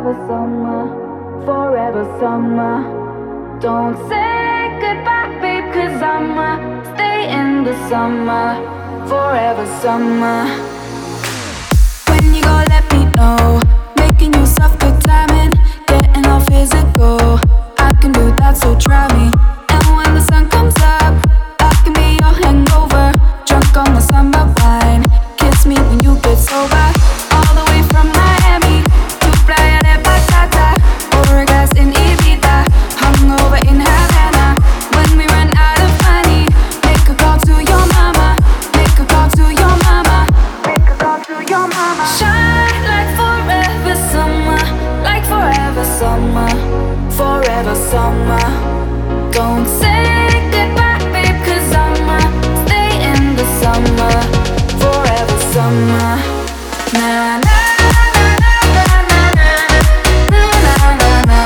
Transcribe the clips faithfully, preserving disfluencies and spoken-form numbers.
forever summer, forever summer. Don't say goodbye, babe, cause I'ma stay in the summer, forever summer. When you gon' let me know, making you soft, good timing, getting all physical. I can do that, so try me. And when the sun comes up, I can be your hangover, drunk on the summer wine. Kiss me when you get sober, all the way from Miami to Playa de Batata, over a glass in Ibiza, hungover in Havana. When we run out of money, make a call to your mama, make a call to your mama, make a call to your mama. Shine like forever summer, like forever summer, forever summer. Don't say goodbye, babe, cause I'ma stay in the summer, forever summer. Na na na na na na na na na na na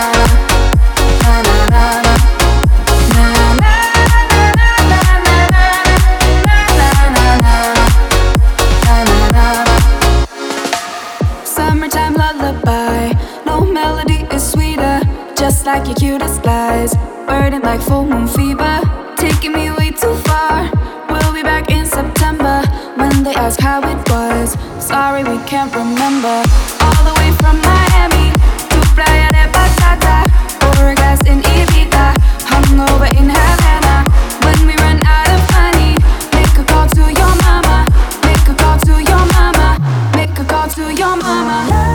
na. Summertime lullaby, no melody is sweeter, just like your cutest lies, burning like full moon fever, taking me way too far. We'll be back in September, when they ask how it was. Sorry, we can't remember. All the way from Miami to Playa de Batata, over a glass in Ibiza, hungover in Havana. When we run out of money, make a call to your mama, make a call to your mama, make a call to your mama.